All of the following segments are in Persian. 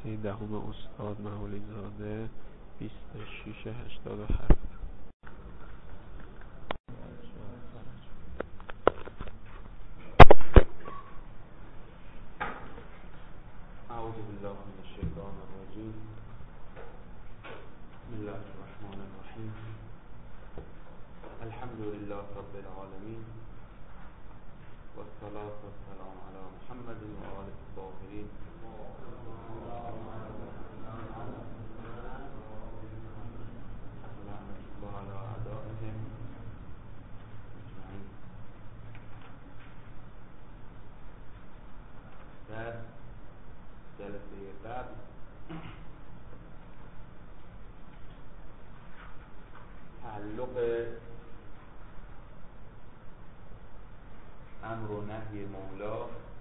جلسه دهم استاد مهولی زاده 2687. اعوذ بالله من الشیطان الرجیم. بسم الله الرحمن الرحیم. الحمد لله رب العالمین والصلاة والسلام علی محمد و آله الطاهرین. در جلسه قبل تعلق امر و نهی مولا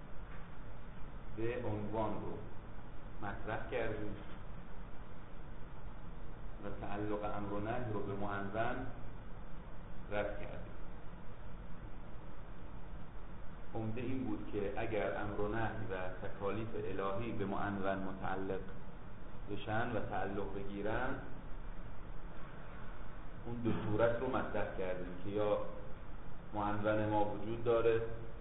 به عنوان رو مطرح کردیم و تعلق امر و نهی رو به معنون رد کردیم. عمده این بود که اگر امر و نهی و تکالیف الهی به معنون متعلق بشن و تعلق بگیرن، اون دو صورت رو مطرح کردیم که یا معنون ما وجود داره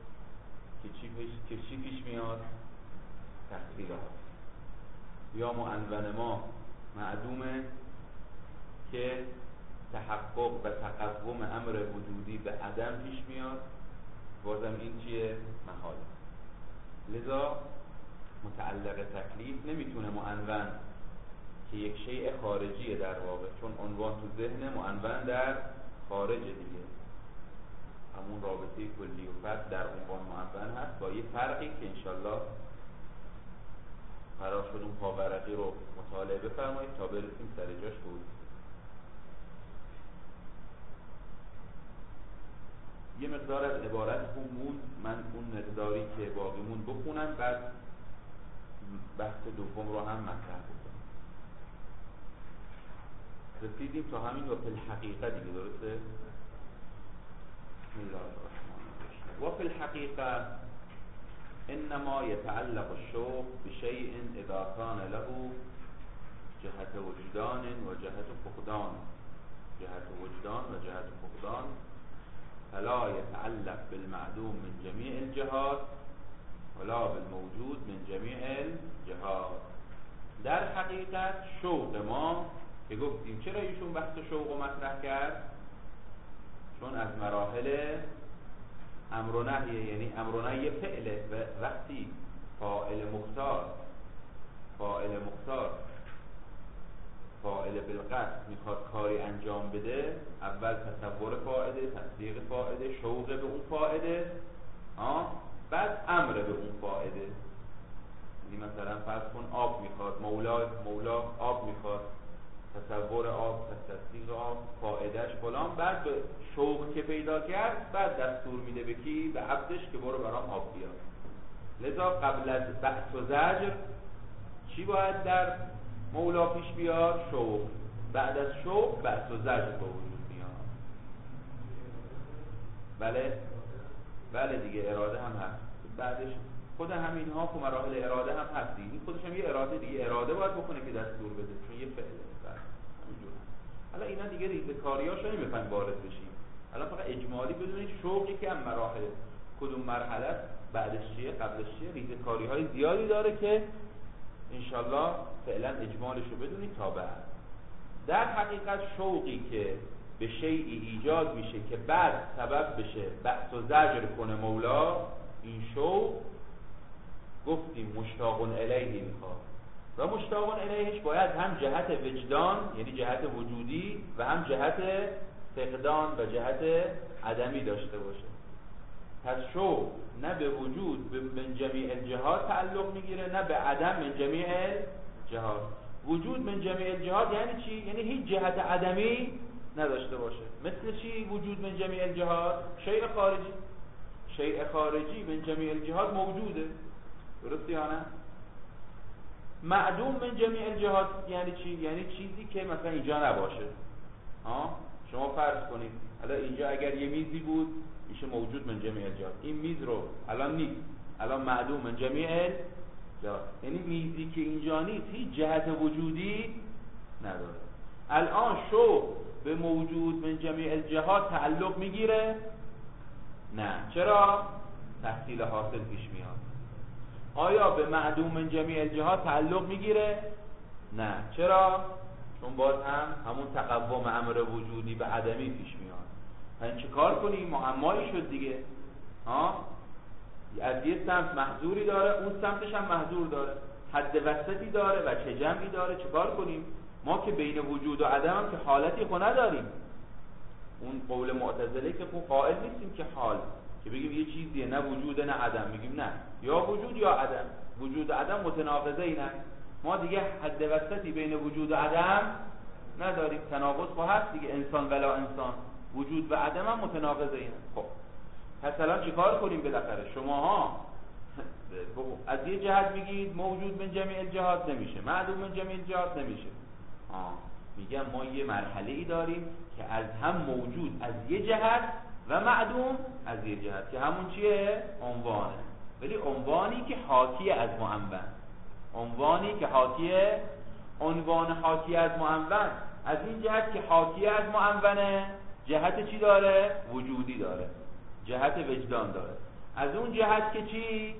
که چی پیش میاد؟ تخییرات. یا معنون ما معدومه که تحقق و تقوم امر وجودی به عدم پیش میاد، بازم این چیه؟ محال. لذا متعلق تکلیف نمیتونه معنون که یک شیء خارجیه در واقع، چون عنوان تو ذهن، معنون در خارج دیگه، همون رابطه کلی و فرد در عنوان معنون هست، با یه فرقی که انشالله قرار شد اون پاورقی رو مطالعه بفرمایید تا برسیم سر جاش بود. یه مقدار از عبارت همون، من اون مقداری که باقیمون بخونم، بعد بحث دوم رو هم مطرح بکنم. رسیدیم تا همین و فی الحقیقه دیگه، درسته؟ بسم الله الرحمن الرحیم. و فی الحقیقه انما يتعلق الشوق بشيء اذا كان له جهت وجدان و جهت فقدان، جهت وجدان و جهت فقدان، فلا يتعلق بالمعدوم من جميع الجهات ولا بالموجود من جميع الجهات. در حقیقت شوق ما که گفتیم، چرا ایشون بحث شوق رو مطرح کرد؟ چون از مراحل امر و نهی، یعنی امر و نهی فعله، و وقتی فاعل بالقصد میخواد کاری انجام بده، اول تصور فاعله، تصدیق فاعله، شوق به اون فاعله، بعد امر به اون فاعله. یعنی مثلا فرض کن آب میخواد، مولا آب میخواد، تصور آب، تصدیق آب، فاعلش فلان، بعد به شوق که پیدا کرد، بعد دستور میده به کی؟ به عبدش که برو برام آب بیار. لذا قبل از بعث و زجر چی باید در مولا پیش بیاد؟ شوق. بعد از شوق بعث و زجر به وجود میاد. بله دیگه، اراده هم هست. بعدش خود همین ها که مراحل اراده هم هست دیگه، خودش هم یه اراده دیگه، اراده باید بکنه که دستور بده، چون یه فعله. همینجوره. حالا اینا دیگه ریزه‌کاریاشو نمی‌خوایم وارد بشیم. حالا فقط اجمالی بدونید شوقی که هم مراحل کدوم مرحله است، بعدش چیه، قبلش چیه، ریزه‌کاری‌های زیادی داره که انشالله فعلا اجمالشو بدونید تا بعد. در حقیقت شوقی که به شیئی ایجاد میشه که بعد سبب بشه بعث و زجر کنه مولا، این شوق گفتیم مشتاق الیه میخواد، و مشتاق الیهش باید هم جهت وجدان، یعنی جهت وجودی، و هم جهت فقدان و جهت عدمی داشته باشه. پس شوق نه به وجود من جمیع الجهات تعلق میگیره، نه به عدم من جمیع الجهات. وجود من جمیع الجهات یعنی چی؟ یعنی هیچ جهت عدمی نداشته باشه. مثل چی وجود من جمیع الجهات؟ شیء خارجی. شیء خارجی من جمیع الجهات موجوده، درسته یا نه؟ معدوم من جمیع الجهات یعنی چی؟ یعنی چیزی که مثلا اینجا نباشه. شما فرض کنید حالا اینجا اگر یه میزی بود میشه موجود من جمیع الجهات، این میز رو الان نیست، الان معدوم من جمیع یعنی میزی که اینجا نیست هیچ جهت وجودی نداره. الان شوق به موجود من جمیع الجهات تعلق میگیره؟ نه. چرا؟ تحصیل حاصل پیش میاد. آیا به معدوم من جمیع الجهات تعلق میگیره؟ نه. چرا؟ چون باز همون تقوم امر وجودی به عدمی پیش میاد. پس چه کار کنیم؟ معمایی شد دیگه. از یه سمت محظوری داره، اون سمتش هم محظور داره، حد وسطی داره و چه جمعی داره. چه کار کنیم؟ ما که بین وجود و عدم هم که حالتی خو نداریم. اون قول معتزله که خو قائل نیستیم که حال که بگیم یه چیزیه نه وجوده نه عدم، میگیم نه، یا وجود یا عدم. وجود و عدم متناقضه اینن. ما دیگه حد وسطی بین وجود و عدم نداریم. تناقض خو هست دیگه، انسان ولا انسان، وجود و عدم هم متناقضه اینن. خب پس الان چیکار کنیم؟ بالاخره شماها از یه جهت میگید موجود من جمیع الجهات نمیشه، معدوم من جمیع الجهات نمیشه. میگم ما یه مرحله ای داریم که از هم موجود از یه جهت و معدوم از یه جهت، که همون چیه؟ عنوانه. ولی عنوانی که حاکی از معنون، عنوانی که حاکیه، عنوان حاکی از معنون از این جهت که حاکی از معنونه جهت چی داره؟ وجودی داره، جهت وجدان داره. از اون جهت که چی؟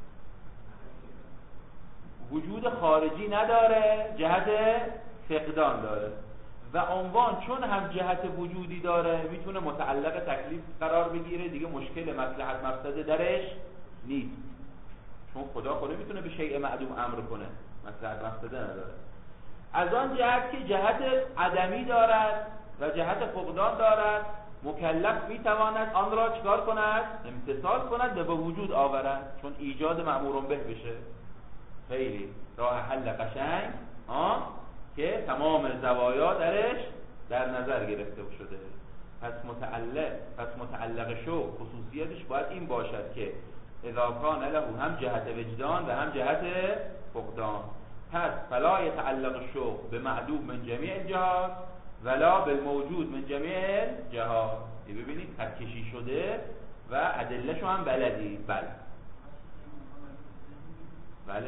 وجود خارجی نداره، جهت فقدان داره. و عنوان چون هم جهت وجودی داره میتونه متعلق تکلیف قرار بگیره دیگه، مشکل مصلحت مفسده درش نیست، چون خدا میتونه به شیء معدوم امر کنه، مصلحت مفسده نداره. از آن جهت که جهت عدمی دارد و جهت فقدان دارد، مکلف میتواند آن را چکار کند؟ امتثال کند و به وجود آورد، چون ایجاد مأمور به بشه. خیلی راه حل قشنگ که تمام زوایا درش در نظر گرفته شده. پس متعلق شوق خصوصیتش باید این باشد که اذا کان له هم جهت وجدان و هم جهت فقدان. پس فلا یتعلق شوق به معدوم من جمیع الجهات ولا بالموجود من جمیع الجهات. ببینید خط کشی شده و ادله‌شو هم بلدی. بله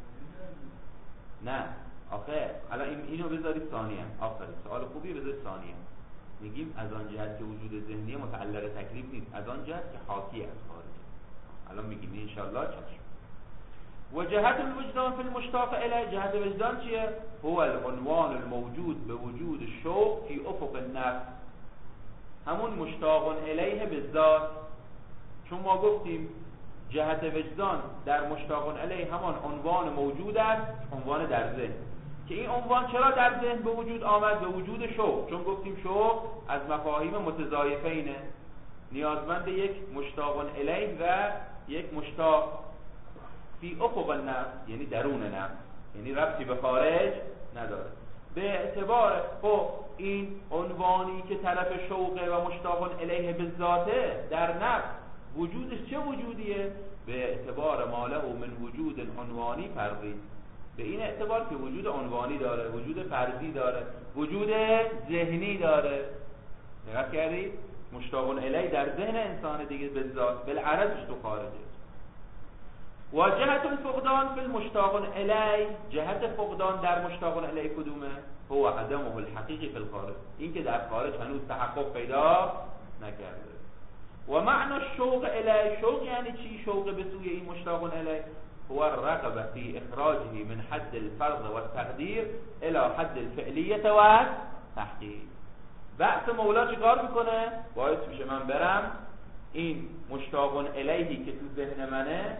نه آخه الان اینو بذارید ثانیه. آفرین، سوال خوبی، بذارید ثانیه. میگیم از آن جهت که وجود ذهنی متعلق تکلیف نیست، از آن جهت که حاکی از خارجه. الان میگیم ان شاء الله چشم. و جهت الوجدان فی المشتاق الیه، جهت وجدان چیه؟ هو العنوان الموجود به وجود شوق فی افق النفس، همون مشتاق الیه بالذات. چون ما گفتیم جهت وجدان در مشتاق الیه همان عنوان موجود است، عنوان در ذهن، که این عنوان چرا در ذهن به وجود آمد؟ به وجود شوق. چون گفتیم شوق از مفاهیم متضایفینه، نیازمند یک مشتاق الیه و یک مشتاق فی افق النفس، یعنی درون نفس، یعنی ربطی به خارج نداره. به اعتبار این عنوانی که طرف شوقه و مشتاق الیه به ذاته در نفس، وجودش چه وجودیه؟ به اعتبار ماله من وجود عنوانی فرضی، به این اعتبار که وجود عنوانی داره، وجود فرضی داره، وجود ذهنی داره. دقت کردید؟ مشتاق الیه در ذهن انسان دیگه به ذات، بالعرضش تو خارجه. و جهت الفقدان فی المشتاق الیه، جهت فقدان در مشتاق الیه کدومه؟ هو عدمه الحقیقی فی الخارج، این که در خارج هنوز تحقق پیدا نکرده. و معنی الشوق الیه، شوق یعنی چی؟ شوق به سوی این مشتاق الیه هو الرغبه فی اخراجه من حد الفرض و التقدیر الى حد الفعلیه و تحقیق. بعث مولا چیکار میکنه؟ باعث میشه من برم این مشتاق الیهی که تو ذهن منه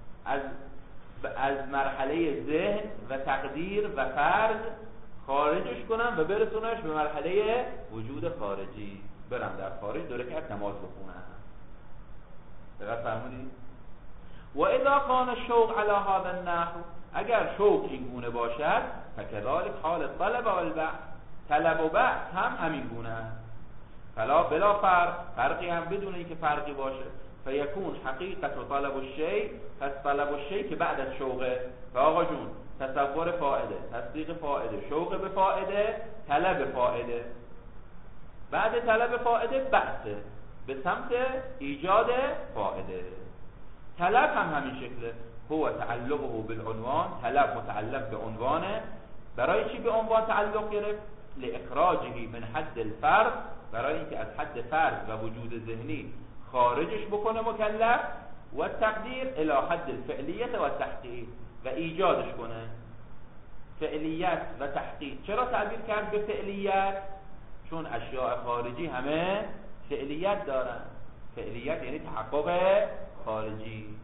از مرحله ذهن و تقدیر و فرض خارجش کنم و برسونمش به مرحله وجود خارجی. برم در خارج دو رکعت نماز بخونم. دقیق فرمودید؟ و اذا کان الشوق علی هذا النحو، اگر شوق این گونه باشد، فکذلک حال الطلب والبحث، طلب و بحث هم همین گونه است. فلا بلا فرق، فرقی هم بدون اینکه فرقی باشه. فیکون حقیقت و طلب الشیء، پس طلب الشیء که بعد از شوقه. و آقا جون تصور فائده، تصدیق فائده، شوق به فائده، طلب فائده. بعد طلب فائده بحثه به سمت ایجاد فائده. طلب هم همین شکله، هو تعلقه بالعنوان، طلب متعلق به عنوانه. برای چی به عنوان تعلق گرفت؟ لاخراجه من حد الفرد، برای اینکه از حد فرد و وجود ذهنی خارجش بکنه مکلف، و تقدیر الی حد الفعلیت و تحقیق، و ایجادش کنه. فعلیت و تحقیق. چرا تعبیر کرد به فعلیت؟ چون اشیاء خارجی همه فعلیت دارن. فعلیت یعنی تحقق خارجی.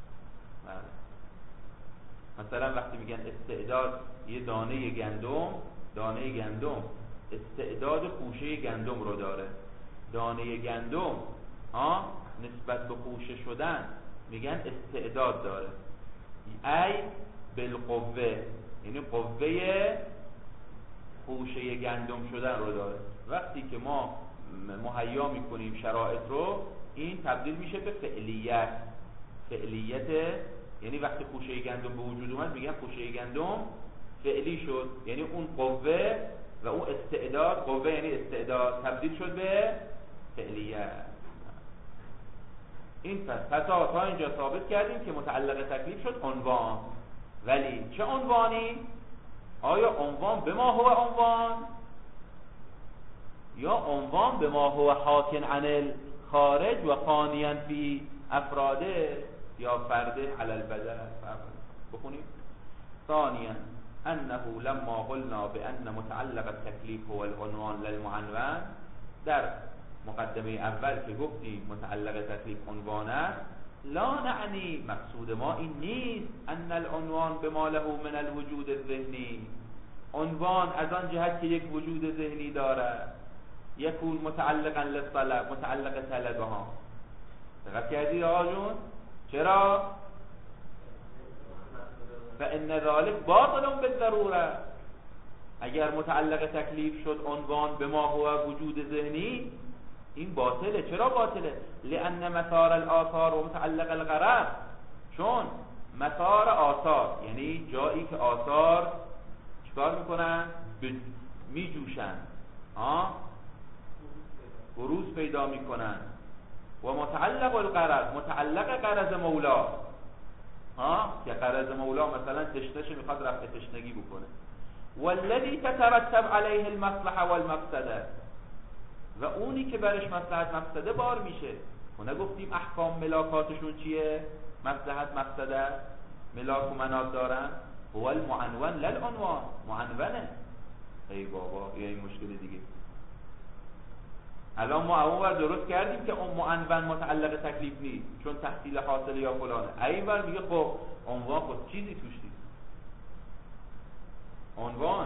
مثلا وقتی میگن استعداد یه دانه گندم استعداد خوشه گندم رو داره. دانه گندم نسبت به خوشه شدن میگن استعداد داره. ای بالقوه، یعنی قوه خوشه گندم شدن رو داره. وقتی که ما مهیا میکنیم شرایط رو، این تبدیل میشه به فعلیت. فعلیت یعنی وقتی خوشه گندم به وجود اومد میگن خوشه گندم فعلی شد، یعنی اون قوه و اون استعداد، قوه یعنی استعداد، تبدیل شد به فعلیت. این پس تا اینجا ثابت کردیم که متعلق تکلیف شد عنوان. ولی چه عنوانی؟ آیا عنوان به ما هو عنوان، یا عنوان به ما هو حاکن عن الخارج و قانیا فی افراده، یا فرده علی البدن؟ بخونیم. ثانیا انه لما قلنا بان متعلق التکلیف هو العنوان للمعنون، در مقدمه اول که گفتیم متعلق تکلیف عنوان است، لا نعنی، مقصود ما این نیست، ان العنوان بما له من الوجود الذهنی، عنوان از آن جهت که یک وجود ذهنی دارد، یکون متعلقا للطلب، متعلق طلبه ها. دقت کردی آقایون؟ چرا؟ فان ذلك باطل بالضروره. اگر متعلق تکلیف شد عنوان به ما هو وجود ذهنی، این باطله. چرا باطله؟ لان مسار الاثار و متعلق الغرض، چون مسار آثار یعنی جایی که آثار چیکار میکنن؟ میجوشن، بروز پیدا میکنن. و متعلق الغرض، متعلق غرض مولا، که غرض مولا مثلا تشنه میخواد رفع تشنگی بکنه. والذی تترتب علیه المصلحه والمفسده، و اونی که برش مصلحت مفسده بار میشه. ما نگفتیم احکام ملاکاتشون چیه؟ مصلحت مفسده، ملاک و منات دارن. هو المعنون للعنوان، معنونه. ای بابا یا این مشکل دیگه. الان ما اون درست کردیم که اون معنون متعلق تکلیف نیست چون تحصیل حاصل یا فلانه. ایول میگه خب عنوان خود چیزی توش نیست. عنوان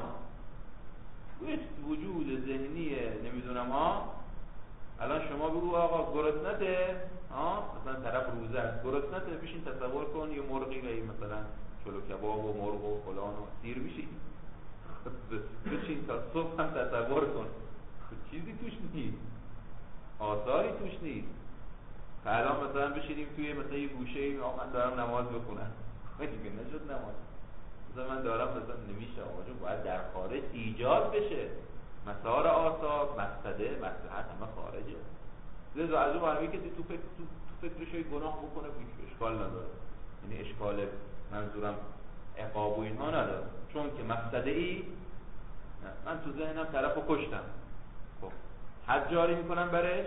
وجود ذهنیه، نمیدونم الان شما بگو آقا گرسنته، مثلا طرف روزه است گرسنته، بشین تصور کن یه مرغی گایی مثلا چلو کباب و مرغ و فلان و سیر میشی، بشین تا صبح هم تصور کن، چیزی توش نیست، آثاری توش نیست. الان مثلا بشینیم توی مثلا یه گوشه من دارم نماز بخونم، دیگه نشد نماز. مثلا من دارم مثلا نمیشه آقا جون، باید در خارج ایجاد بشه. مسار آثار، مقصده، مصلحت همه خارجه. لذا از اون برمی که تو فکرش گناه بکنه اشکال نداره، یعنی اشکال منظورم عقاب و اینها نداره، چون که مقصده ای من تو ذهنم طرفو کشتم، خب حد جاری میکنم برش،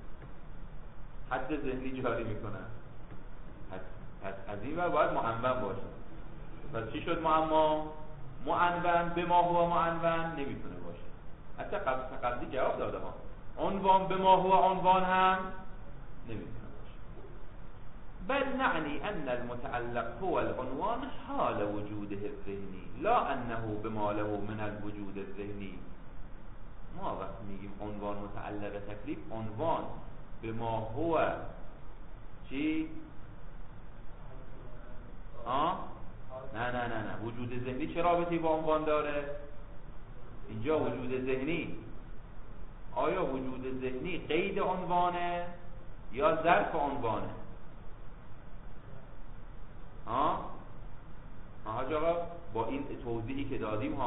حد ذهنی جاری میکنم، از این ور باید معنون باشه. پس چی شد معما؟ معنون به ما هو معنون نمیتونه باشه. حتی قبلی جواب داده ها، عنوان به ما هو عنوان هم نمیتونه باشه. بل نعنی ان المتعلق هو العنوان حال وجوده الذهنی لا انه بما له من الوجود الذهنی. ما وقت میگیم عنوان متعلق تکلیف، عنوان به ما هو چی؟ نه وجود ذهنی چه رابطی با عنوان داره؟ اینجا وجود ذهنی، آیا وجود ذهنی قید عنوانه یا ظرف عنوانه؟ حاج آقا با این توضیحی که دادیم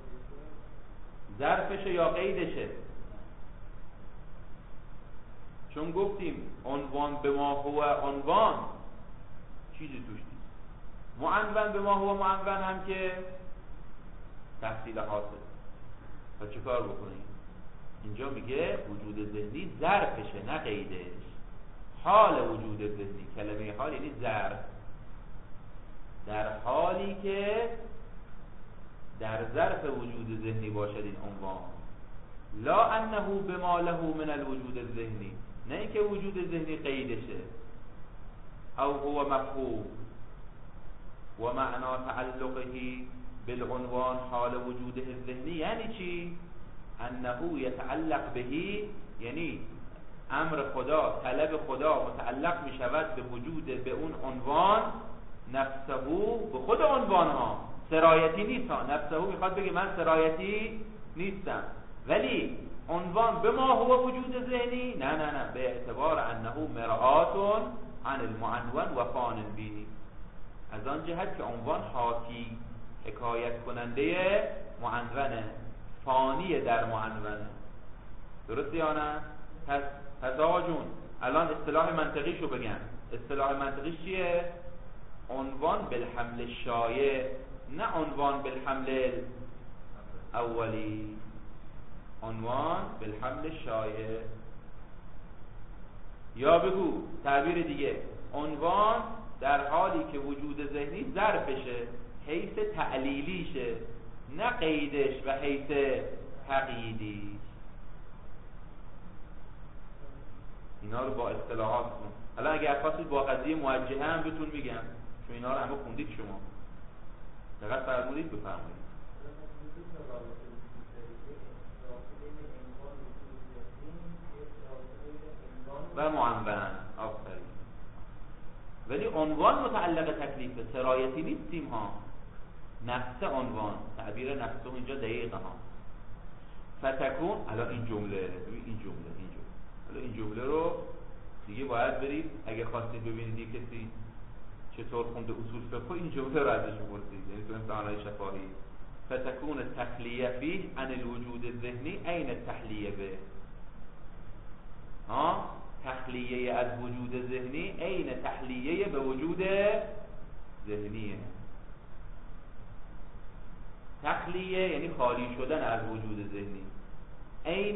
ظرفشه یا قیدشه؟ چون گفتیم عنوان به ما هو عنوان چیزی توش نیست. معنون به ما هو معنون هم که تحصیل حاصل. تا چه کار بکنیم؟ اینجا میگه وجود ذهنی ظرفشه نه قیدش. حال وجود ذهنی، کلمه حال یعنی ظرف، در حالی که در ظرف وجود ذهنی باشد این عنوان. لا انه بما له من الوجود الذهنی، نه اینکه وجود ذهنی قیدشه. او هو مفهوم و معنا تعلقه بالعنوان حال وجوده الذهنی. یعنی چی؟ انه یتعلق بهی، یعنی امر خدا، طلب خدا متعلق می شود به وجود، به اون عنوان، نفسه، به خود عنوان ها، سرایتی نیست ها. نفسه میخواد بگه من سرایتی نیستم، ولی عنوان به ما هو وجود ذهنی نه به اعتبار انه مرآت عن المعنون و فان بی، از آن جهت که عنوان حاکی، حکایت کننده معنونه، فانی در معنونه. درسته یا نه؟ پس آقا جون الان اصطلاح منطقیشو بگم. اصطلاح منطقیش چیه؟ عنوان بالحمل شایع، نه عنوان بالحمل اولی. عنوان بالحمل شایع. یا بگو تعبیر دیگه، عنوان در حالی که وجود ذهنی ظرفشه، حیث تعلیلیشه، نه قیدش و حیث تقییدی. اینا رو با اصطلاحات کن. الان اگر خواستید با قضیه موجهه هم بهتون میگم، چون اینا رو همه خوندید شما. دقیق فرمودید بفرمایید. و معنون، آفرین. ولی عنوان متعلق تکلیفه، سرایتی نیستیم ها. نفس عنوان، تعبیر نفسه اینجا دقیقه ها. فتکون، الان این جمله حالا این جمله رو دیگه باید برید اگه خواستید ببینید یه کسی چطور خونده اصول فقه، این جمله رو ازش بپرسید، یعنی تو امتحانات شفاهی. فتکون التخلیه فیه عن الوجود الذهنی عین التحلیه به. تخلیه از وجود ذهنی عین تحلیه به وجود ذهنیه. تخلیه یعنی خالی شدن از وجود ذهنی، عین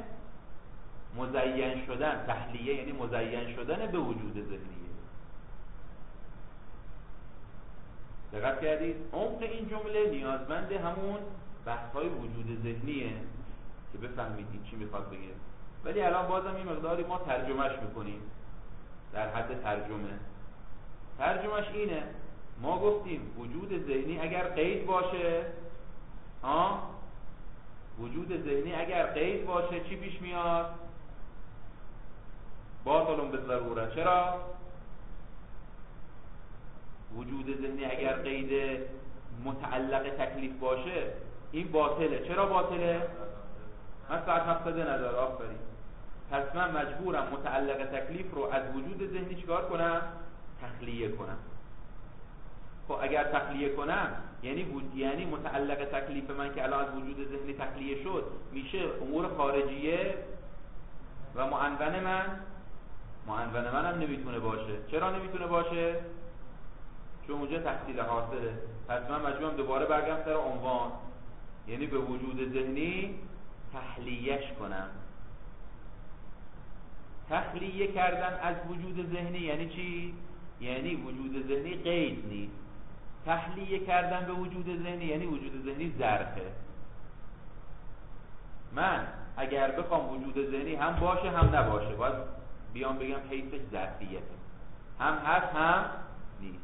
مزین شدن. تحلیه یعنی مزین شدن به وجود ذهنیه. دقت کردید؟ عمق این جمله نیازمند همون بحث‌های وجود ذهنیه که بفهمید این چی میخواد بگه. ولی الان بازم این مقداری ما ترجمهش میکنیم در حد ترجمه. ترجمهش اینه، ما گفتیم وجود ذهنی اگر قید باشه، وجود ذهنی اگر قید باشه چی پیش میاد؟ باطل به ضروره. چرا؟ وجود ذهنی اگر قید متعلق تکلیف باشه این باطله. چرا باطله؟ من ساعت مقصده نداره. آفرین. پس من مجبورم متعلق تکلیف رو از وجود ذهنی چیکار کنم؟ تخلیه کنم. خب اگر تخلیه کنم یعنی متعلق تکلیف من که الان از وجود ذهنی تخلیه شد میشه امور خارجیه و معنون من هم نمیتونه باشه. چرا نمیتونه باشه؟ چون اونجا تحصیل حاصله. پس من مجبورم دوباره برگردم سر عنوان، یعنی به وجود ذهنی تحلیهش کنم. تخلیه کردن از وجود ذهنی یعنی چی؟ یعنی وجود ذهنی قید نیست. تحلیه کردن به وجود ذهنی یعنی وجود ذهنی ظرفه. من اگر بخوام وجود ذهنی هم باشه هم نباشه، باید بیام بگم حیثش ظرفیته، هم هست هم نیست.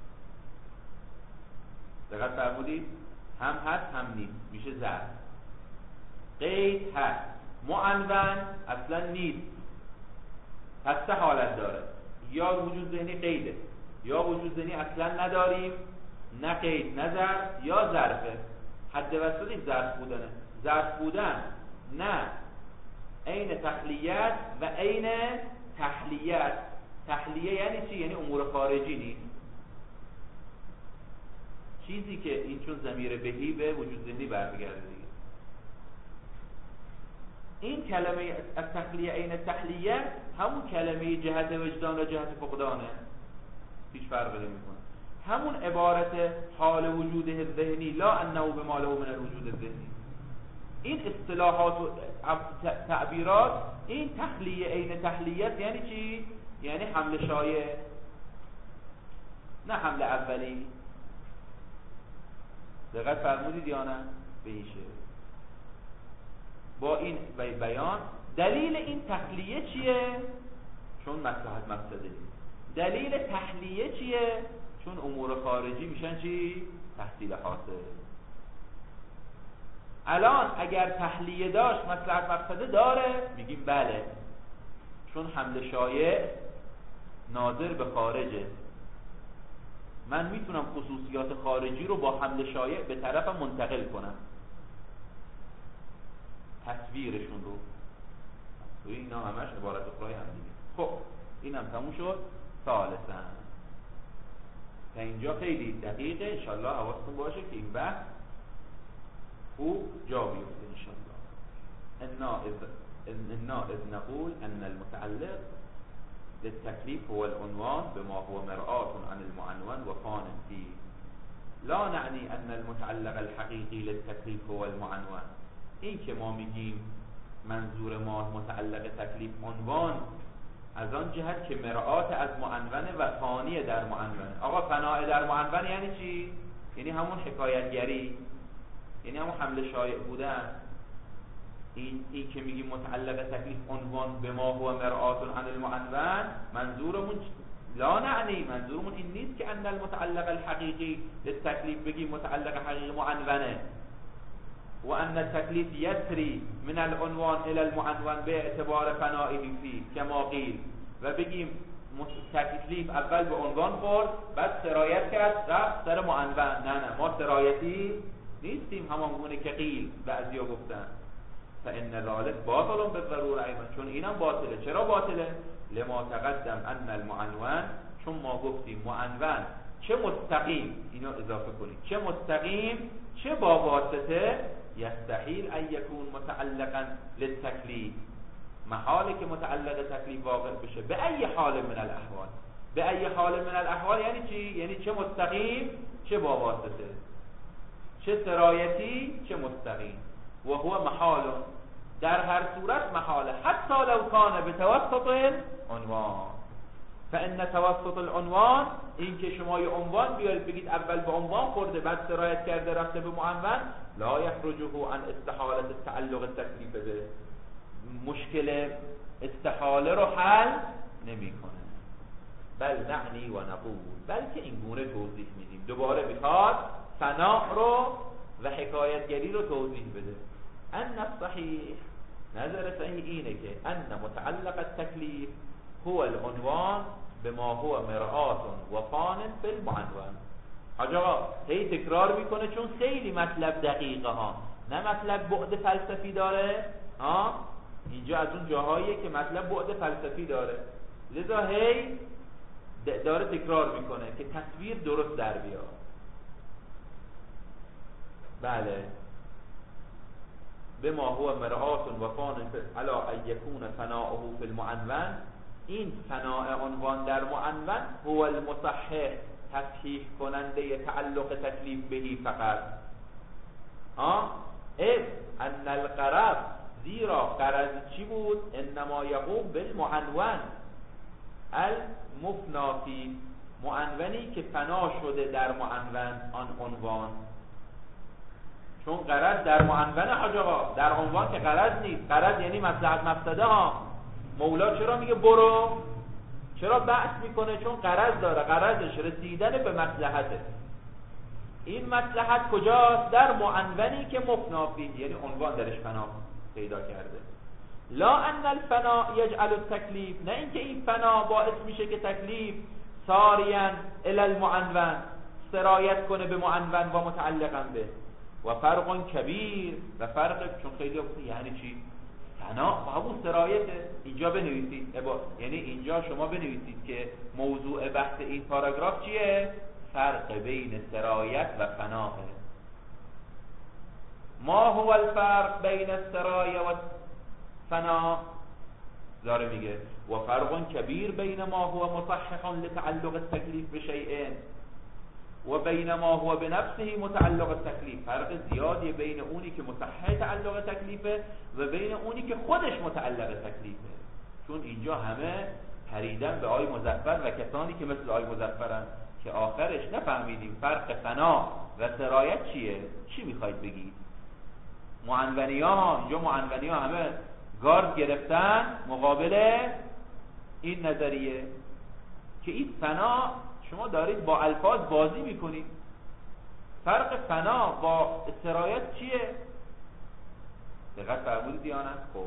دقت فرمودید؟ هم هست هم نیست، میشه ظرف. قید هست، معنون اصلا نیست. پس سه حالت داره، یا وجود ذهنی قیده، یا وجود ذهنی اصلا نداریم، نه قید نه ظرف، یا ظرفه. حد وسطش ظرف بودنه. ظرف بودن نه عین تخلیت و عین تحلیت. تحلیه یعنی چی؟ یعنی امور خارجی نیست، چیزی که این چون ضمیر بهی به وجود ذهنی برمیگرده دیگه. این کلمه از تخلیه عین تحلیه همون کلمه جهت وجدان و جهت فقدانه، هیچ فرقی نمیکنه. همون عبارت حال وجوده ذهنی لا انه بما له من الوجود الذهنی. این اصطلاحات و تعبیرات، این تخلیه عین تحلیه یعنی چی؟ یعنی حمل شایع، نه حمل اولی. دقت فرمودید یا نه؟ به این شکل با این بیان. دلیل این تخلیه چیه؟ چون مصلحت مفسده. دلیل تحلیه چیه؟ چون امور خارجی میشن چی؟ تحصیل حاصل. الان اگر تحلیه داشت مصلحت مفسده داره، میگیم بله، چون حمل شایع ناظر به خارجه. من میتونم خصوصیات خارجی رو با حمل شایع به طرفم منتقل کنم، تصویرشون رو. و اینا همش عبارت اخرای هم دیگه. خب اینم تموم شد. ثالثاً تا اینجا خیلی دقیقه، انشالله حواستون باشه که این بحث خوب جا بیفته انشالله. انا اذ نقول ان المتعلق للتكليف هو العنوان بما هو مرآة عن المعنون وفان فيه، لا نعني ان المتعلق الحقيقي للتكليف هو المعنون. این که ما میگیم منظور ما متعلق تکلیف عنوان، از آن جهت که مرآت از معنونه و فانی در معنونه. آقا فناء در معنون یعنی چی؟ یعنی همون حکایتگری، یعنی همون حمل شایع بودن. این که میگیم متعلق تکلیف عنوان به ما هو مرآت عن المعنون، منظورمون لا نعنی، منظورمون این نیست که ان المتعلق الحقیقی للتکلیف بگیم متعلق حقیقی معنونه و ان التکلیف یسری من العنوان الى المعنون به اعتبار فنائه فی کما قیل، و بگیم تکلیف اول به عنوان خورد بعد سرایت کرد رفت سر معنون. نه ما سرایتی نیستیم، همان گونه که قیل بعضیا گفتن. فان ذلك باطل بالضروره ایضا، چون اینم باطله. چرا باطله؟ لما تقدم ان المعنون، چون ما گفتیم معنون چه مستقیم، اینو اضافه کنید، چه مستقیم چه با واسطه، یستحیل ان یکون متعلقا للتکلیف، محاله که متعلق تکلیف واقع بشه. به ای حال من الاحوال، به ای حال من الاحوال یعنی چی؟ یعنی چه مستقیم چه با واسطه، چه سرایتی چه مستقیم. و هو محال، در هر صورت محاله، حتی لو کان بتوسط العنوان. فان توسط العنوان، این که شما یه عنوان بیارید بگید اول به عنوان خورده بعد سرایت کرده رفته به معنون، لا یخرجه عن استحاله التعلق التکلیف به، مشکل استحاله رو حل نمیکنه. بل نعنی و نقول، بلکه این گونه توضیح میدیم. دوباره میخواد فنا رو و حکایتگری رو توضیح بده. ان الصحیح، نظر صحیح اینه که ان متعلق التکلیف هو العنوان بما هو مرآت و فان فی المعنون. حاج آقا هی تکرار میکنه چون خیلی مطلب دقیقه ها، نه مطلب بعد فلسفی داره ها. اینجا از اون جاهاییه که مطلب بعد فلسفی داره، لذا هی داره تکرار میکنه که تصویر درست در بیاد. بله، بما هو مرآت و فان علی ان یکون فناؤه فی المعنون، این فناء عنوان در معنون هو المصحح، تصحیح کننده تعلق تکلیف بهی فقط. اذ ان الغرض، زیرا غرض چی بود؟ انما یقوم بالمعنون المفنا فی، معنونی که فنا شده در معنون آن عنوان. چون غرض در معنون حاج آقا، در عنوان که غرض نیست. غرض یعنی مصلحت مفسده ها. مولا چرا میگه برو؟ چرا بحث میکنه؟ چون غرض داره، غرضش رسیدن به مصلحته. این مصلحت کجاست؟ در معنونی که مفنا فیه، یعنی عنوان درش فنا پیدا کرده. لا ان الفنا یجعل التکلیف، نه اینکه این فنا باعث میشه که تکلیف ساریا الی المعنون، سرایت کنه به معنون و متعلقا به. و فرق کبیر، و فرق، چون خیلی یعنی چی؟ فنا همون سرایته. اینجا بنویسید، یعنی اینجا شما بنویسید که موضوع بحث این پاراگراف چیه؟ فرق بین سرایت و فناه. ما هو الفرق بین السرایه و فنا داره میگه و فرق کبیر بین ما هو مصحح لتعلق التکلیف بشیء و بین ما هو بنفسه متعلق التکلیف. فرق زیادی بین اونی که مصحح تعلق تکلیفه و بین اونی که خودش متعلق تکلیفه. چون اینجا همه پریدن به آی مظفر و کسانی که مثل آی مظفرن که آخرش نفهمیدیم فرق فنا و سرایت چیه. چی میخواید بگید؟ معنونی ها اینجا معنونی ها همه گارد گرفتن مقابل این نظریه که این فنا شما دارید با الفاظ بازی میکنید. فرق فنا با سرایت چیه؟ دقت فرمودید یا نه؟ خب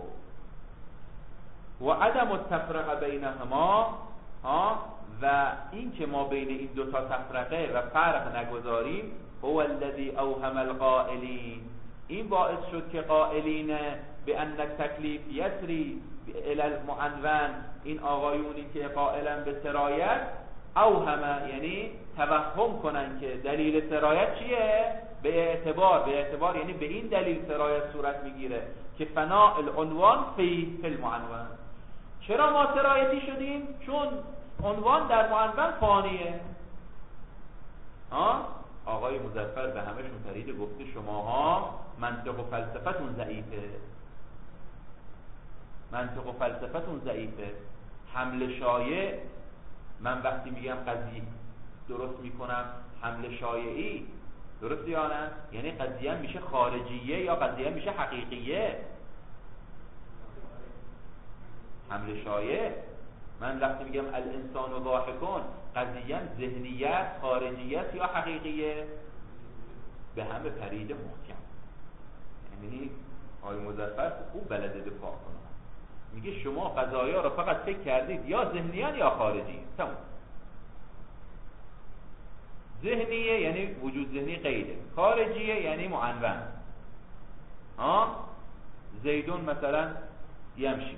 و عدم التفرقه بینهما و این که ما بین این دوتا تفرقه و فرق نگذاریم هو الذی اوهم القائلین. این باعث شد که قائلین به ان التکلیف یسری الی المعنون، این آقایونی که قائلن به سرایت، اوهم یعنی توهم کنن که دلیل سرایت چیه؟ به اعتبار یعنی به این دلیل سرایت صورت میگیره که فناء العنوان فی المعنون. چرا ما سرایتی شدیم؟ چون عنوان در معنون فانیه. آقای مظفر به همشون پرید گفته شماها منطق و فلسفتون ضعیفه. حمل شایع، من وقتی میگم قضیه درست میکنم حمل شایعی، درست یا نه؟ یعنی قضیه میشه خارجیه یا قضیه میشه حقیقیه. حمل شایع، من وقتی میگم الانسان و ضاحکون، قضیه ذهنیت، خارجیت یا حقیقیه؟ به همه پریده محکم. یعنی آقای مظفر خوب بلده دفاع کنه. میگه شما قضایا رو فقط فکر کردید یا ذهنیان یا خارجی. تمام. ذهنیه یعنی وجود ذهنی قیده، خارجیه یعنی معنون. زیدون مثلا یمشی،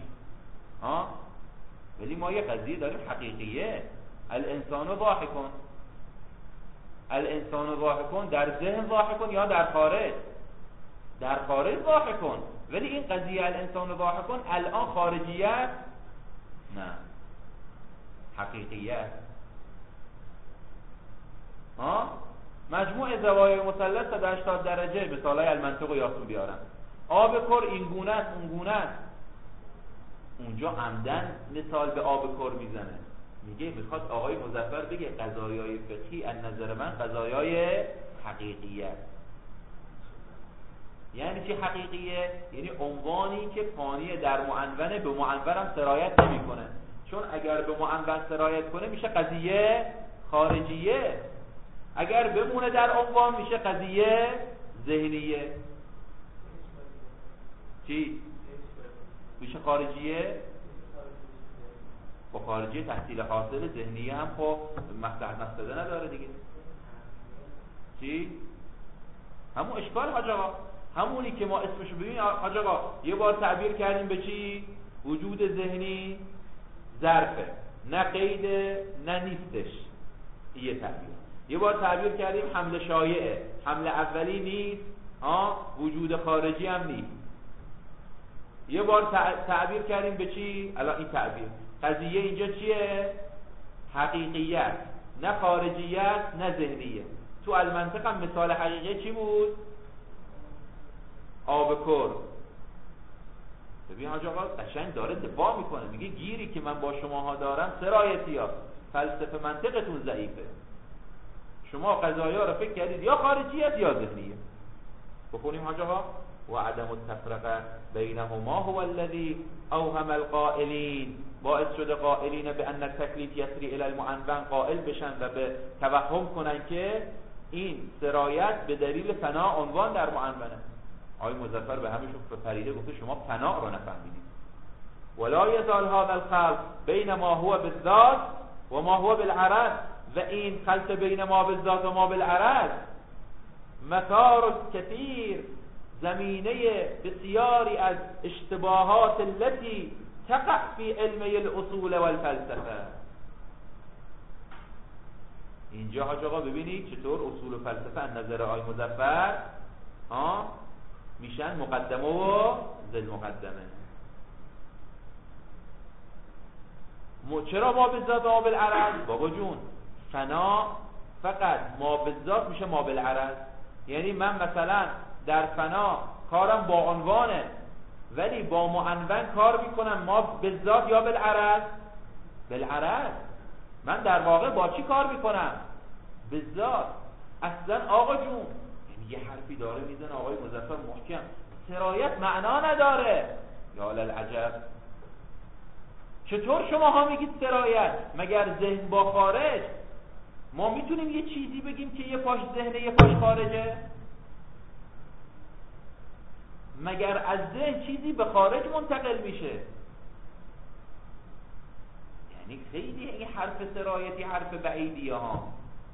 ولی ما یه قضیه داریم حقیقیه. الانسان ضاحکون. الانسان ضاحکون در ذهن ضاحکون یا در خارج؟ در خارج ضاحکون. ولی این قضیه الانسان ضاحکون الان خارجیت نه، حقیقیت. مجموع زوایای مثلث 180 درجه مثالای المنطق و یاسون بیارم. آب کر این گونه است اون گونه است. اونجا عمدن مثال به آب کر میزنه، میگه میخواد آقای مظفر بگه قضایای فقهی از نظر من قضایای حقیقیه. یعنی چی حقیقیه؟ یعنی عنوانی که فانی در معنونه به معنورم سرایت نمیکنه. چون اگر به معنون سرایت کنه میشه قضیه خارجیه، اگر بمونه در عنوان میشه قضیه ذهنیه. چی؟ میشه خارجیه. با خارجیه تحصیل حاصل، ذهنیه هم خب مقصده نداره دیگه. چی؟ همون اشکال حاج آقا، همونی که ما اسمشو ببینیم حاج آقا یه بار تعبیر کردیم به چی؟ وجود ذهنی ظرفه، نه قیده نه نیستش. یه تعبیر. یه بار تعبیر کردیم حمل شایعه، حمل اولی نیست، وجود خارجی هم نیست. یه بار تعبیر کردیم به چی؟ الان این تعبیر قضیه اینجا چیه؟ حقیقیت، نه خارجیت نه ذهنیه. تو المنطق هم مثال حقیقی چی بود؟ آب کر. ببین حاج آقا قشنگ داره دفاع میکنه، میگه گیری که من با شماها دارم سرایتی ها، فلسفه منطقتون ضعیفه. شما قضایا رو فکر کردید یا خارجیت یا ذهنیه. بخونیم حاج آقا و عدم التفرقه بینهما هو الذی اوهم القائلین. باعث شده قائلین به ان التکلیف یسری الی المعنون قائل بشن و به توهم کنن که این سرایت به دلیل فنا عنوان در معنونه. آقای مظفر به همشون پریده گفته شما فنا رو نفهمیدید. ولا یزال هذا الخلط بین ما هو بالذات و ما هو بالعرض. و این خلط بین ما بالذات و ما بالعرض مسار کثیر، زمینه بسیاری از اشتباهات التي تقع فی علم الاصول والفلسفه. اینجا حاج آقا ببینید چطور اصول و فلسفه از نظر آقای مظفر میشن مقدمه و ذل مقدمه. چرا ما بالذات و ما بالعرض؟ بابا جون فنا فقط ما بالذات میشه ما بالعرض، یعنی من مثلا در فنا کارم با عنوانه ولی با معنون کار میکنم، ما بالذات یا بالعرض؟ بالعرض. من در واقع با چی کار میکنم؟ بالذات. اصلا آقا جون یعنی یه حرفی داره میزنه آقای مظفر محکم، سرایت معنا نداره. یا للعجب، چطور شماها میگید سرایت؟ مگر ذهن با خارج؟ ما میتونیم یه چیزی بگیم که یه پاش ذهنه یه پاش خارجه؟ مگر از ذهن چیزی به خارج منتقل میشه؟ یعنی خیلی این حرف سرایتی حرف بعیدیه ها.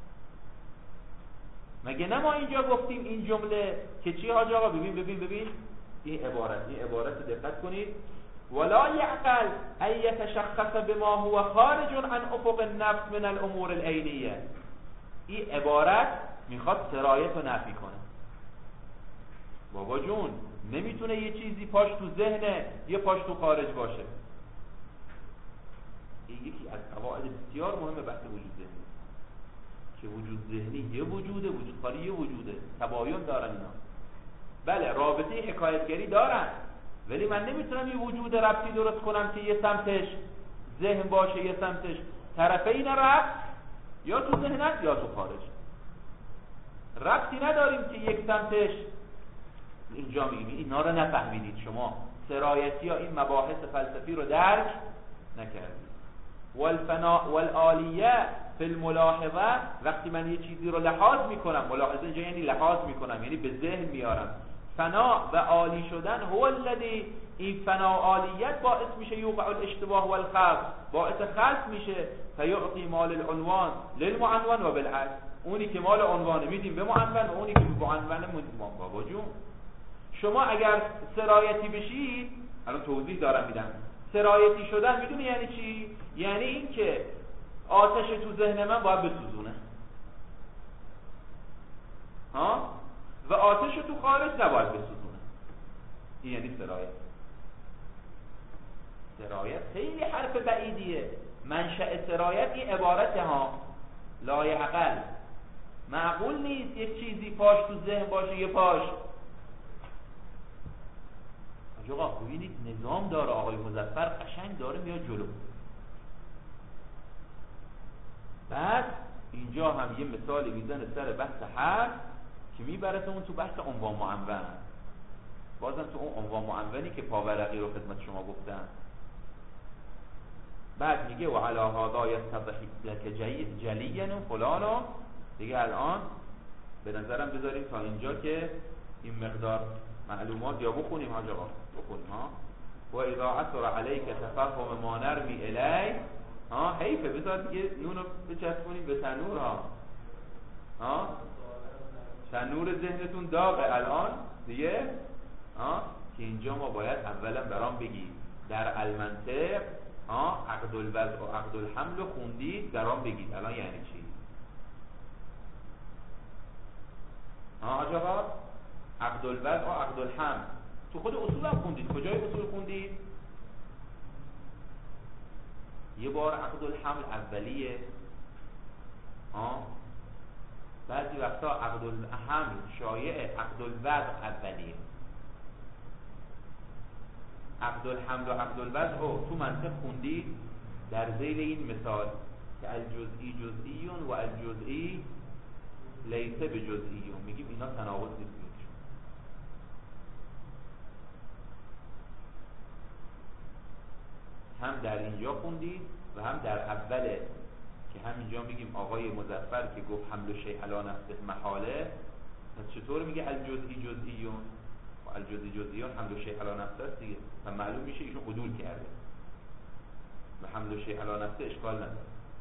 مگه نه ما اینجا گفتیم این جمله که چی حاج آقا؟ ببین این عبارت دقت کنید. ولا یعقل ان یتشخص بما هو خارج عن افق النفس من الامور العینیه. این عبارت میخواد سرایت رو نفی کنه. بابا جون نمیتونه یه چیزی پاش تو ذهنه یه پاش تو خارج باشه. این یکی از قواعد بسیار مهم بحث وجود ذهنی، که وجود ذهنی یه وجوده، وجود خالی یه وجوده، تباین دارن اینا. بله رابطه حکایتگری دارن، ولی من نمیتونم یه وجود ربطی درست کنم که یه سمتش ذهن باشه یه سمتش طرفین ربط، یا تو ذهن است یا تو خارج. ربطی نداریم که یک سمتش اینجا میگیم. اینا رو نفهمیدید شما، سرایتی ها این مباحث فلسفی رو درک نکردید. والفناء والآلیه فی الملاحظه، وقتی من یه چیزی رو لحاظ میکنم، ملاحظه اینجا یعنی لحاظ میکنم، یعنی به ذهن میارم. فنا و عالی شدن هو الذی، این فنا و عالیت باعث میشه یوقع الاشتباه والخلط، باعث خلط میشه. فیعطی مال العنوان للمعنون و بالعکس، اونی که مال عنوانه میدیم به معنون و اونی که به معنون میدیم. بابا جون شما اگر سرایتی بشید، الان توضیح دارم میدم، سرایتی شدن میدونی یعنی چی؟ یعنی این که آتش تو ذهن من باید بسوزونه ها، و آتش تو خارج نباید بسوزونه. این یعنی سرایت. سرایت خیلی حرف بعیدیه. منشأ سرایت این عبارته ها، لایعقل، معقول نیست یک چیزی پاش تو ذهن باشه یه پاش. آقا ببینید نظام داره آقای مظفر، قشنگ داره میاد جلو. بعد اینجا هم یه مثالی میزنه سر بحث حرف که میبرتمون تو بحث عنوان معنون. بازم تو اون عنوان معنونی که پاورقی رو خدمت شما گفتم. بعد میگه و علی هذا یستضح لك جلیا فلانا. دیگه الان به نظرم بذاریم تا اینجا که این مقدار معلومات یا بخونیم حاج آقا، بخونیم ها. و اذا عثر علیک تفهم ما نرمی الی، ها حیفه بذار دیگه نونو بچسبونیم به تنور ها تنور ذهنتون داغه الان دیگه ها، که اینجا ما باید اولا برام بگید در المنطق ها عقد الوضع و عقد الحمل رو خوندید، برام بگید الان یعنی چی ها حاج آقا. عقد الوضع و عقد الحمل تو خود اصول هم خوندید. کجای اصول خوندید؟ یه بار عقد الحمل اولیه ها، بعضی وقتا عقد الحمل شایعه، عقد الوضع اولیه. عقد الحمل و عقد الوضع رو تو منطق خوندید در ذیل این مثال که الجزئی جزئی و الجزئی لیس بجزئی. میگیم اینا تناقض نیست. هم در اینجا خوندید و هم در اوله که همینجا میگیم آقای مظفر که گفت حمل شیء علی نفسه محاله، پس چطور میگه الجزئی جزئیون و الجزئی جزئیون حمل شیء علی نفسه است دیگه، و معلوم میشه ایشون عدول کرده و حمل شیء علی نفسه اشکال نداره.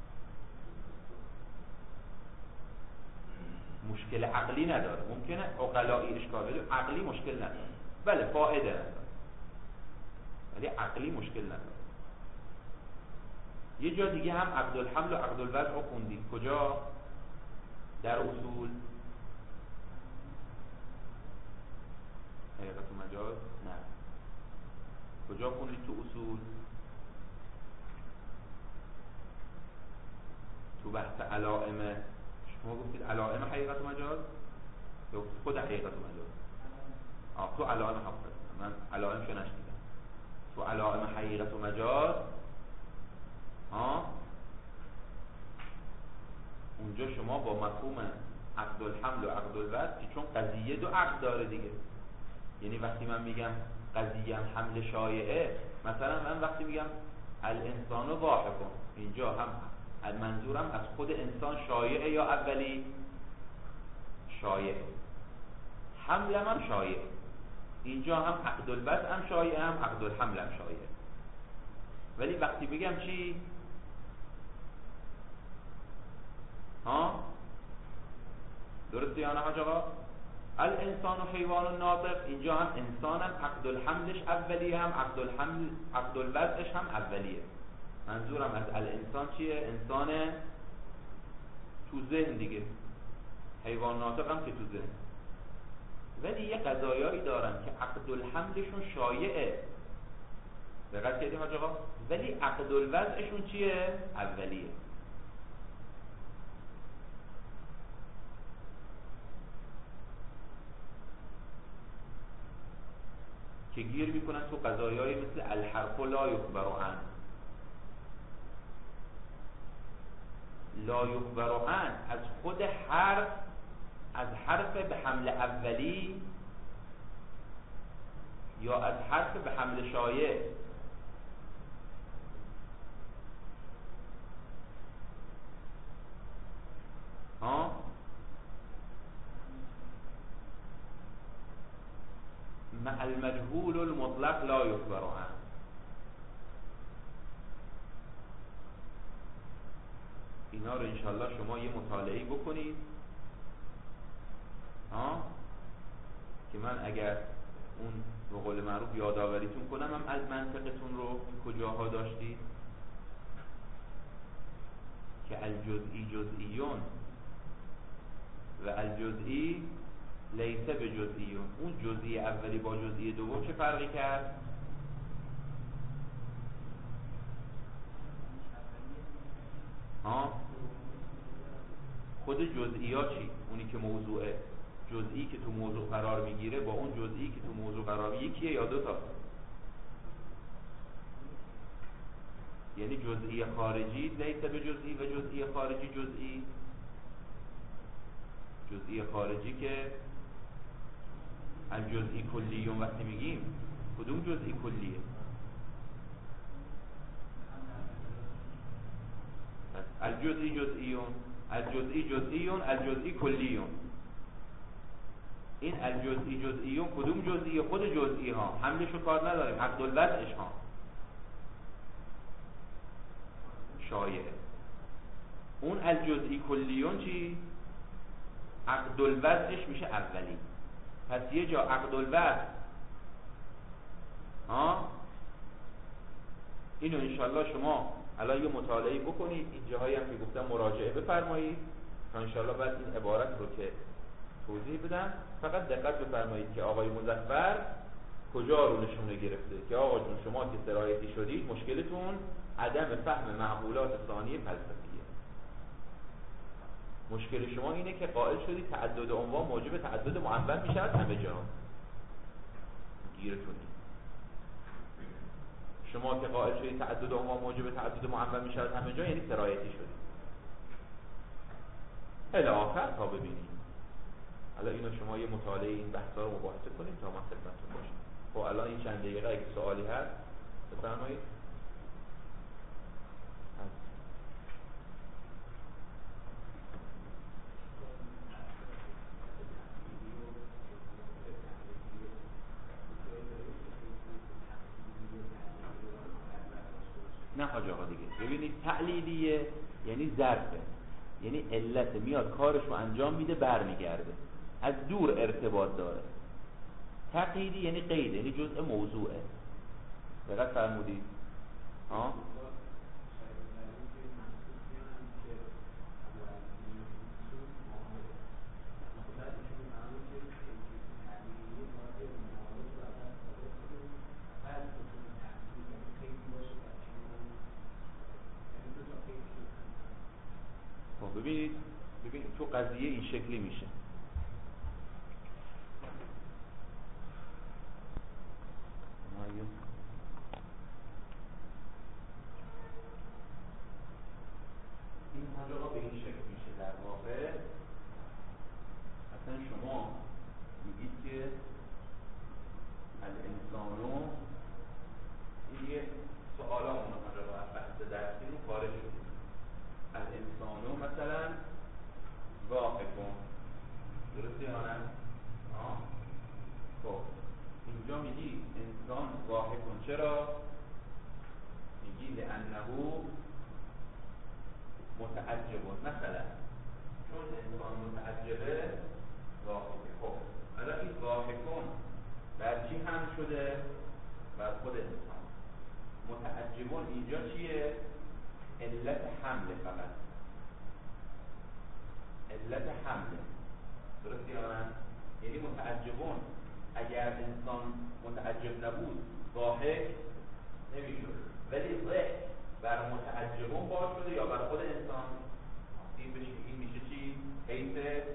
مشکل عقلی نداره، ممکنه عقلایی اشکال بده، عقلی مشکل نداره. بله فائده نداره ولی عقلی مشکل نداره. یه جا دیگه هم عقد الحمل و عقد الوضع رو خوندید. کجا؟ در اصول. حقیقت و مجاز؟ نه. کجا خوندید تو اصول؟ تو بحث علائم شما گفتید علائم حقیقت و مجاز یا خود حقیقت و مجاز؟ تو علائم حقیقت، من علائمشو نشنیدم. تو علائم حقیقت و مجاز اونجا شما با مفهوم عقد الحمل و عقد الوضع، چون قضیه دو عقد داره دیگه، یعنی وقتی من میگم قضیه حمل شایعه، مثلا من وقتی میگم الانسان واحکم، اینجا هم منظورم از خود انسان شایعه یا اولی؟ شایعه. حملم هم شایعه، اینجا هم عقد الوضع هم شایعه، هم عقد الحمل هم شایعه. ولی وقتی بگم چی؟ درسته یا نه حاج آقا؟ الانسان و حیوان ناطق، اینجا هم انسان هم عقد الحملش اولیه، هم عقد الوضعش هم اولیه. منظورم از الانسان چیه؟ انسان تو ذهن دیگه، حیوان ناطق هم که تو ذهن. ولی یه قضایایی دارن که عقد الحملشون شایعه، دقت کردی حاج آقا؟ ولی عقد الوضعشون چیه؟ اولیه. که گیر میکنن تو قضایایی مثل الحرف لا یخبر عن. لا یخبر عن از خود حرف، از حرف به حمل اولی یا از حرف به حمل شایع؟ مع المجهول المطلق لا یخبر عن. اینا رو انشالله شما یه مطالعه بکنید که من اگر اون به قول معروف یادآوریتون کنم هم از منطقتون رو کجاها داشتید که الجزئی جزئیون و الجزئی لیس به جزئیون. اون جزئی اولی با جزئی دوم چه فرقی کرد؟ خود جزئی ها چی؟ اونی که موضوعه، جزئی که تو موضوع قرار میگیره با اون جزئی که تو موضوع قرار میگیره یکیه یا دو تا؟ یعنی جزئی خارجی لیس به جزئی و جزئی خارجی جزئی. جزئی خارجی که الجزئی کلیون وقتی میگیم کدوم جزئی کلیه؟ الجزئی جزئیون، الجزئی جزئیون، الجزئی کلیون. این الجزئی جزئیون کدوم جزئی؟ خود جزئی ها، حملشو کار نداریم، عقد الوضعش ها شایعه. اون الجزئی کلیون چی؟ عقد الوضعش میشه اولی. پس یه جا عقد الوضع اینو انشالله شما الان یه مطالعه بکنید، این جاهایی هم که گفتم مراجعه بفرمایید تا انشالله بعد این عبارت رو که توضیح بدم فقط دقت بفرمایید که آقای مظفر کجا رو نشونه گرفته که آقا جون شما که سرایتی شدید مشکلتون عدم فهم معقولات ثانیه فلسفیه. مشکل شما اینه که قائل شدید تعدد عنوان موجب تعدد معول میشه از همه جا. گیرتون شما که قائل شدید تعدد عنوان موجب تعدد معول میشه از همه جا، یعنی سرایتی شدید. الی آخر تا ببینید. حالا اینو شما یه مطالعه این بحثا رو مباحثه کنید تا من خدمتتون باشم. خب الان این چند دقیقه اگه سوالی هست بفرمایید. نه حاج آقا دیگه ببینید تعلیلیه یعنی ظرفه، یعنی علت میاد کارش رو انجام میده برمیگرده، از دور ارتباط داره. تقییدی یعنی قید، یعنی جزء موضوعه. دقت فرمودید؟ قضیه این شکلی میشه. این حاجه به این شکل میشه در واقع. مثلا شما میگید که الانسانو، این یه سؤال همون حاجه با بحث درسی رو خارج شدید. الانسانو مثلا واقفون، درسته یا نه؟ خب اینجا میگی انسان واقفون، چرا؟ میگی لانه متعجبون، مثلا چون انسان متعجبه واقفه. خب حالا این واقفون بر چی حمل شده؟ بر خود انسان. متعجبون اینجا چیه؟ علت حمله، فقط علت حمله، درسته یا نه؟ یعنی متعجبون اگر انسان متعجب نبود ضاحک نمیشد، ولی ضحک بر متعجبون باز شده یا بر خود انسان. این میشه چی؟ حیث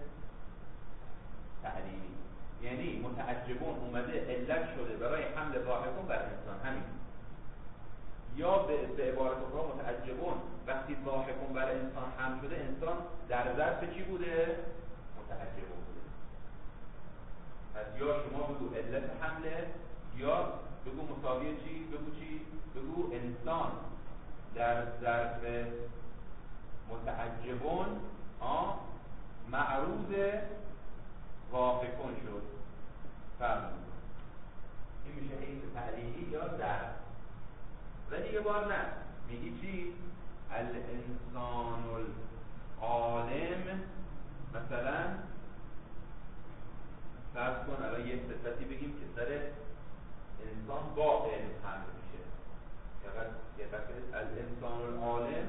تعلیلی. یعنی متعجبون اومده علت شده برای حمل ضاحکون بر انسان، همین. یا به عبارت اخرى متعجبون وقتی ضاحکون بر انسان حمل شده، انسان در ظرف چی بوده؟ متعجبون بوده. پس یا شما بگو علت حمله، یا بگو مساوی چی؟ بگو انسان در ظرف متعجبون معروض واقفون شد. فرمون این میشه حیث تعلیلی یا ظرف. ولی یه بار نه، میگی چی؟ الانسان العالم، مثلا فرض کن الان یه صفتی بگیم که سر انسان با علم حمل میشه. یه فکر الانسان العالم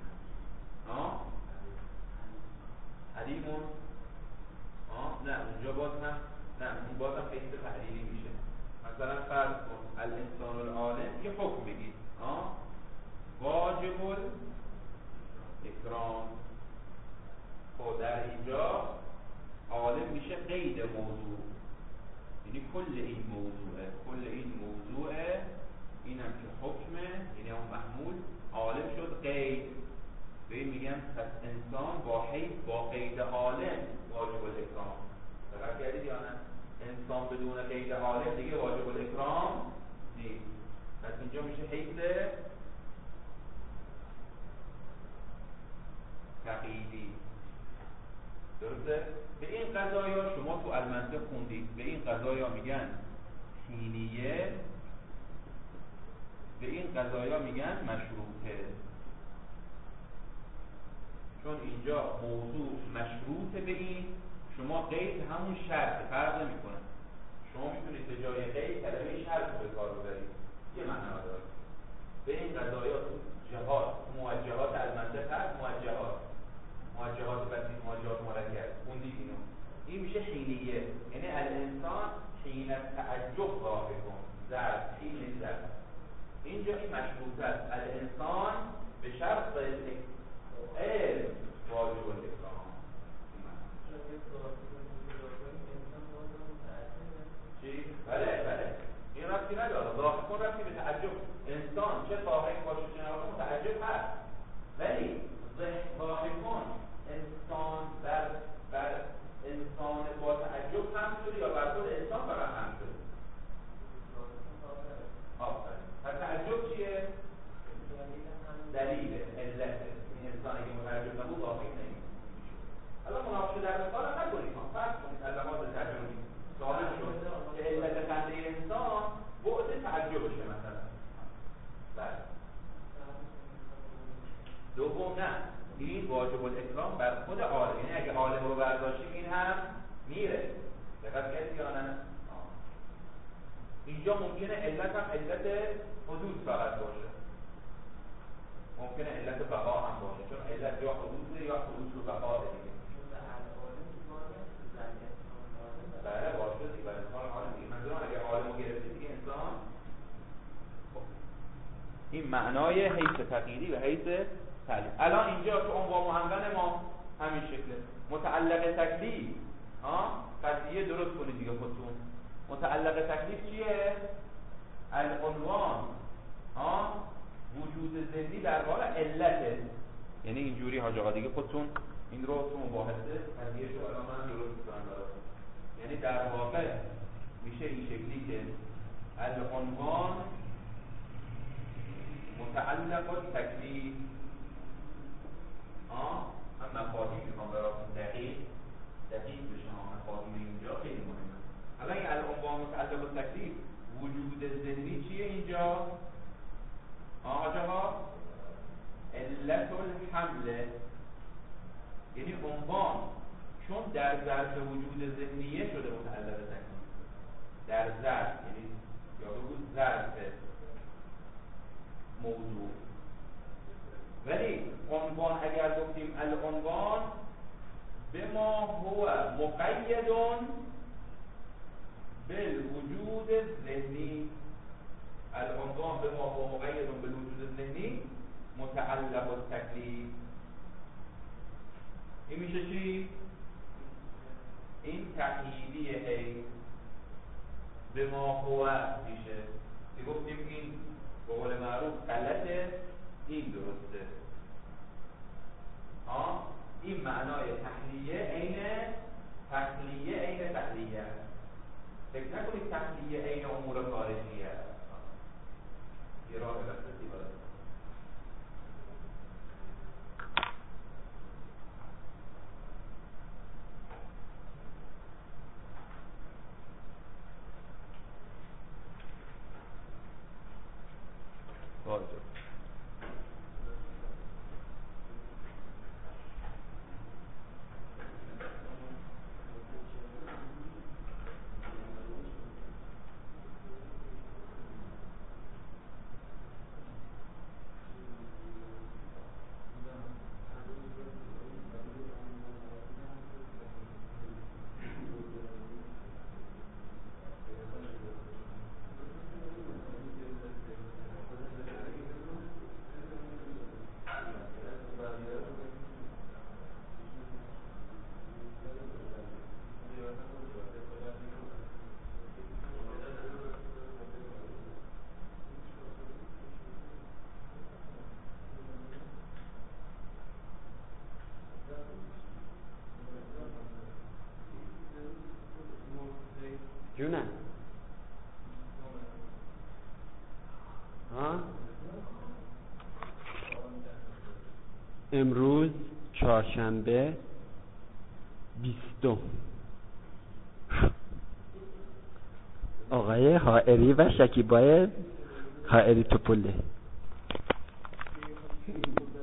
حلیمون، نه اونجا باز هم نه، اون باز هم حیث تعلیلی میشه. مثلا فرض کن الانسان العالم یه حکم بگید واجب الاکرام. خب در اینجا عالم میشه قید موضوع، یعنی کل این موضوعه، این هم که حکمه، یعنی اون محمول عالم شد قید. به این میگن پس انسان با قید عالم واجب الاکرام. دقت کردید یا نه؟ انسان بدون قید عالم دیگه واجب الاکرام نیست. پس اینجا میشه حیث تقییدی. درسته؟ به این قضایا شما تو المنطق خوندید، به این قضایا میگن حینیه، به این قضایا میگن مشروطه. چون اینجا موضوع مشروطه به این، شما قید همون شرط، فرق نمیکنه. شما میتونید به جای قید کلمه شرط رو به کار ببرید، یه معنا داره. به این قضایا تو جهات موجهات المنطق هست، موجهات بسیط، موجهات مرکب، خوندید اینو. این میشه حینیه، یعنی الانسان حین تعجب واقع کن، ظرف حین ظرف. اینجا این مشروط است، الانسان به شرط علم واجب الاکرام. چی؟ بله این ربطی نداره، ظاهر کن ربطی به تعجب. انسان چه ظاهری باشه چه نباشه متعجب هست، ولی ظاهر کن انسان بر انسان با تعجب هم شده یا بر خود انسان فقط هم شده؟ آفرین. پس تعجب چیه؟ دلیله، علته. این انسان اگه متعجب نبود واقعی نمیشه. حالا مناقشه در مثال نکنید، فرض کنید علامات ترجمه ظاهر شد که علت خنده انسان بعد تعجبشه مثلا. بله. دوم نه، این واجب الاکرام بر خود عالم، یعنی اگه عالم رو برداشتیم این هم میره. دقت کردید یا نه؟ اینجا ممکنه علت هم علت حدود فقط باشه، ممکنه علت بقا هم باشه، چون علت یا حدوده یا حدود و بقا دیگه. بله باشه دیگه، برای انسان عالم دیگه. منظورم اگه عالم رو گرفتید دیگه انسان. این معنای حیث تقییدی و حیث تعلیل. الان اینجا تو عنوان محمدن ما همین شکله. متعلق تکلیف قضیه درست کنید دیگه خودتون. متعلق تکلیف چیه؟ العنوان وجود ذهنی در واقع علته. یعنی اینجوری حاج آقا دیگه خودتون این رو تو مباحثه قضیه شو الان من درست می‌کنم براتون. یعنی در واقع میشه این شکلی که العنوان متعلق تکلیف من مفاهیم میخوام براتون دقیق بشه. مفاهیم اینجا خیلی مهمه. حالا این العنوان متعلق تکلیف وجود ذهنی چیه اینجا؟ آقا علت الحمله، یعنی عنوان چون در ظرف وجود ذهنیه شده متعلق تکلیف. در ظرف یعنی یا بگو ظرف موضوع. ولی عنوان اگر گفتیم العنوان بما هو مقید بالوجود الذهنی، العنوان بما هو مقید بالوجود الذهنی متعلق التکلیف. این میشه چی؟ این تقییدی هی بما هو میشه. گفتیم این به قول معروف غلطه، این درسته. این معنای تحلیه عین تحلیه. فکر نکنید تحلیه عین امور خارجیه. یه راه دستی باید. جونه امروز چهارشنبه 20 آقای حائری و شکیبای حائری توپله